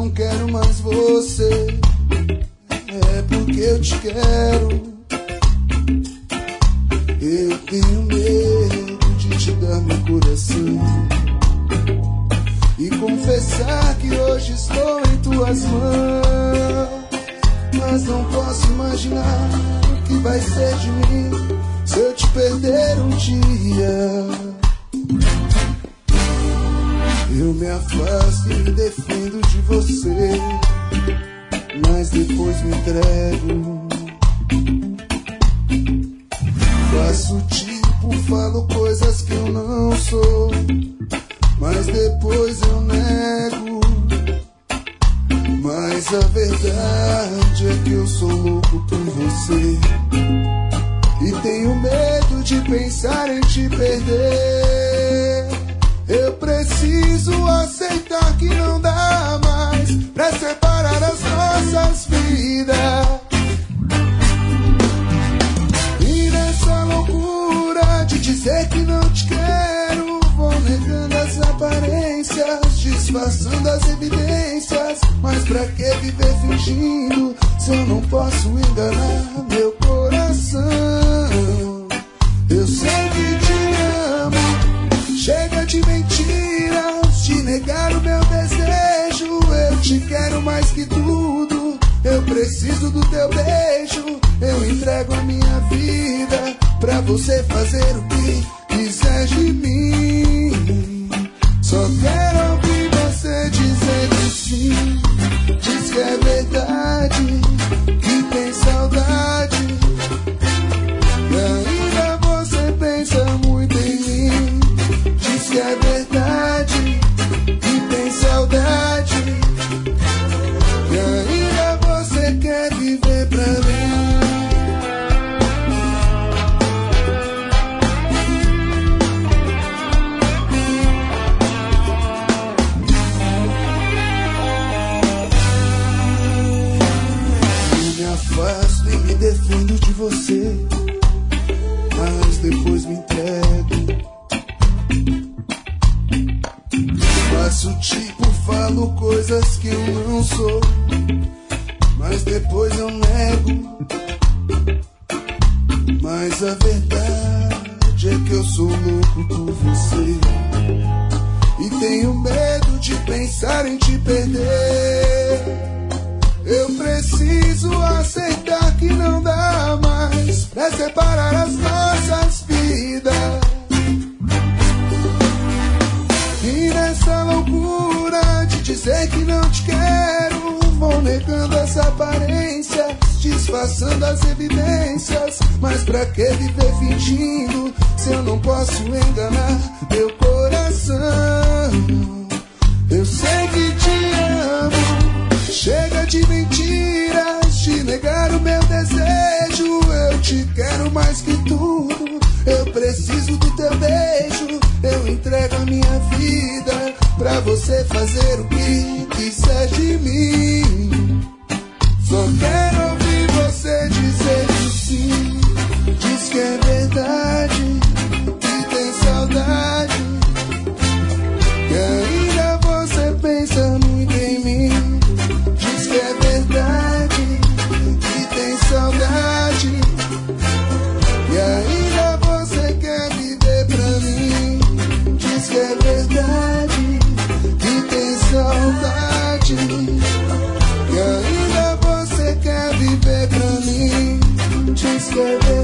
não quero mais você. É porque eu te quero. Eu tenho medo de te dar meu coração e confessar que hoje estou em tuas mãos. Mas não posso imaginar o que vai ser de mim se eu te perder um dia. Eu me afasto e me defendo de você, mas depois me entrego. Faço tipo, falo coisas que eu não sou, mas depois eu nego. Mas a verdade é que eu sou louco por você e tenho medo de pensar em te perder. Eu preciso aceitar que não dá mais pra separar as nossas vidas. E nessa loucura de dizer que não te quero, vou negando as aparências, disfarçando as evidências. Mas pra que viver fingindo se eu não posso enganar meu coração? Eu sei que te amo, chega de mentiras, de negar o meu desejo. Eu te quero mais que tudo, eu preciso do teu beijo. Eu entrego a minha vida pra você fazer o que quiser de mim. Só quero ouvir você dizer que sim. Diz que é verdade, que tem saudade, e ainda você pensa muito em mim. Diz que é verdade, que tem saudade, e ainda você quer viver pra mim. Faço e me defendo de você, mas depois me entrego. Faço tipo, falo coisas que eu não sou, mas depois eu nego. Mas a verdade é que eu sou louco por você e tenho medo de pensar em te perder. Eu preciso aceitar que não dá mais pra separar as nossas vidas. E nessa loucura de dizer que não te quero, vou negando as aparências, disfarçando as evidências. Mas pra que viver fingindo se eu não posso enganar meu coração? Eu sei que te amo, chega de mentiras, de negar o meu desejo. Eu te quero mais que tudo, eu preciso do teu beijo. Eu entrego a minha vida pra você fazer o que quiser de mim. Só quero ouvir você dizer que sim. Diz que é verdade, que tem saudade, que ainda você pensa muito em mim. Diz que é verdade, que tem saudade, e ainda você quer viver pra mim. Diz que é verdade, que tem saudade, e ainda você quer viver pra mim. Diz que é verdade.